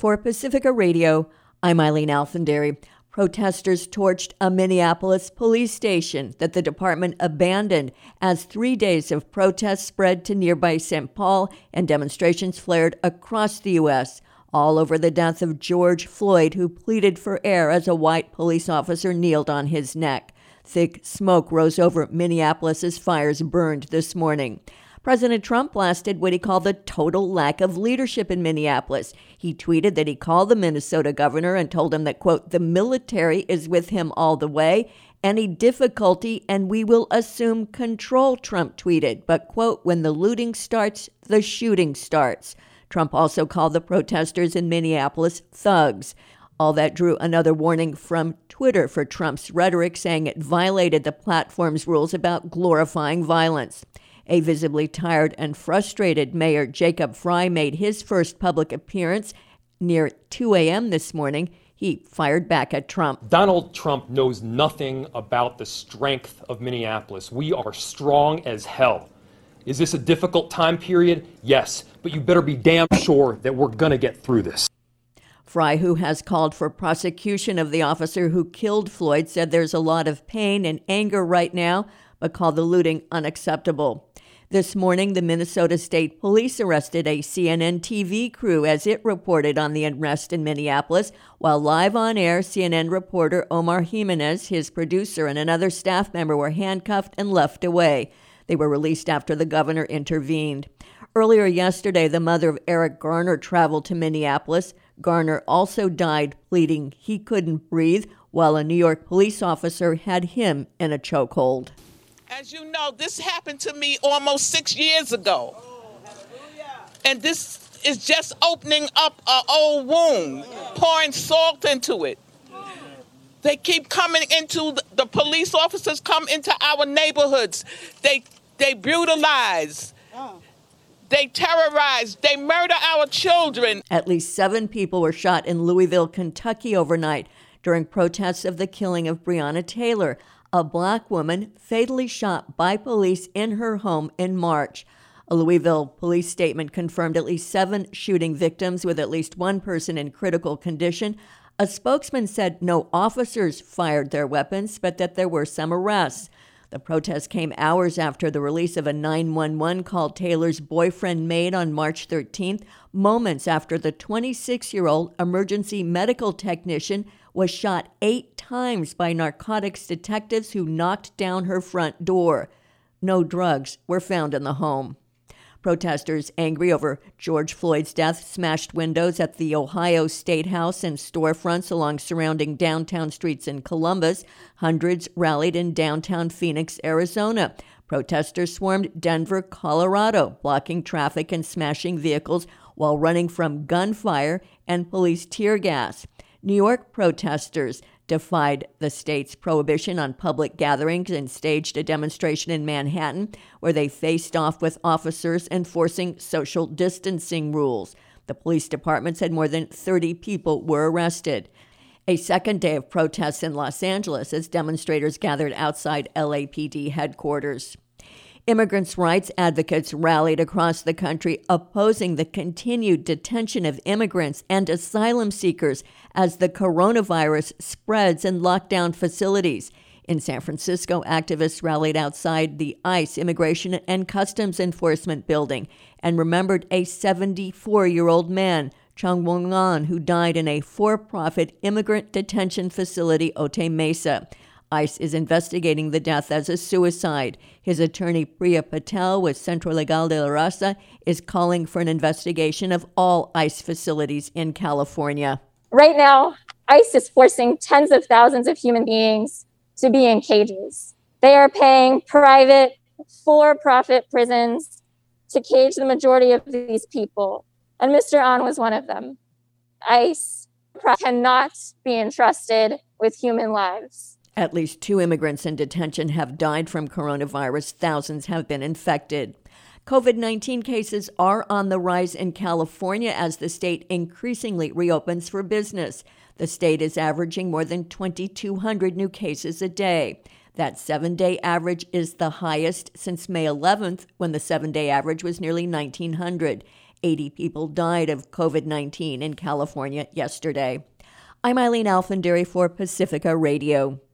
For Pacifica Radio, I'm Eileen Alfandary. Protesters torched a Minneapolis police station that the department abandoned as 3 days of protests spread to nearby St. Paul and demonstrations flared across the U.S., all over the death of George Floyd, who pleaded for air as a white police officer kneeled on his neck. Thick smoke rose over Minneapolis as fires burned this morning. President Trump blasted what he called the total lack of leadership in Minneapolis. He tweeted that he called the Minnesota governor and told him that, quote, the military is with him all the way. Any difficulty and we will assume control, Trump tweeted. But, quote, when the looting starts, the shooting starts. Trump also called the protesters in Minneapolis thugs. All that drew another warning from Twitter for Trump's rhetoric, saying it violated the platform's rules about glorifying violence. A visibly tired and frustrated Mayor Jacob Frey made his first public appearance near 2 a.m. this morning. He fired back at Trump. Donald Trump knows nothing about the strength of Minneapolis. We are strong as hell. Is this a difficult time period? Yes, but you better be damn sure that we're going to get through this. Frey, who has called for prosecution of the officer who killed Floyd, said there's a lot of pain and anger right now, but called the looting unacceptable. This morning, the Minnesota State Police arrested a CNN TV crew as it reported on the unrest in Minneapolis, while live on air, CNN reporter Omar Jimenez, his producer, and another staff member were handcuffed and left away. They were released after the governor intervened. Earlier yesterday, the mother of Eric Garner traveled to Minneapolis. Garner also died, pleading he couldn't breathe, while a New York police officer had him in a chokehold. As you know, this happened to me almost 6 years ago. And this is just opening up an old wound, pouring salt into it. They keep coming into, the police officers come into our neighborhoods. They brutalize. They terrorize. They murder our children. At least 7 people were shot in Louisville, Kentucky overnight during protests of the killing of Breonna Taylor, a black woman fatally shot by police in her home in March. A Louisville police statement confirmed at least 7 shooting victims, with at least 1 person in critical condition. A spokesman said no officers fired their weapons, but that there were some arrests. The protest came hours after the release of a 911 call Taylor's boyfriend made on March 13th, moments after the 26-year-old emergency medical technician was shot 8 times by narcotics detectives who knocked down her front door. No drugs were found in the home. Protesters angry over George Floyd's death smashed windows at the Ohio State House and storefronts along surrounding downtown streets in Columbus. Hundreds rallied in downtown Phoenix, Arizona. Protesters swarmed Denver, Colorado, blocking traffic and smashing vehicles while running from gunfire and police tear gas. New York protesters defied the state's prohibition on public gatherings and staged a demonstration in Manhattan where they faced off with officers enforcing social distancing rules. The police department said more than 30 people were arrested. A second day of protests in Los Angeles as demonstrators gathered outside LAPD headquarters. Immigrants' rights advocates rallied across the country opposing the continued detention of immigrants and asylum seekers as the coronavirus spreads in lockdown facilities. In San Francisco, activists rallied outside the ICE Immigration and Customs Enforcement building and remembered a 74-year-old man, Chung Wong-an, who died in a for-profit immigrant detention facility, Otay Mesa. ICE is investigating the death as a suicide. His attorney, Priya Patel, with Centro Legal de la Raza, is calling for an investigation of all ICE facilities in California. Right now, ICE is forcing tens of thousands of human beings to be in cages. They are paying private, for-profit prisons to cage the majority of these people. And Mr. An was one of them. ICE cannot be entrusted with human lives. At least 2 immigrants in detention have died from coronavirus. Thousands have been infected. COVID-19 cases are on the rise in California as the state increasingly reopens for business. The state is averaging more than 2,200 new cases a day. That 7-day average is the highest since May 11th, when the 7-day average was nearly 1,900. 80 people died of COVID-19 in California yesterday. I'm Eileen Alfandary for Pacifica Radio.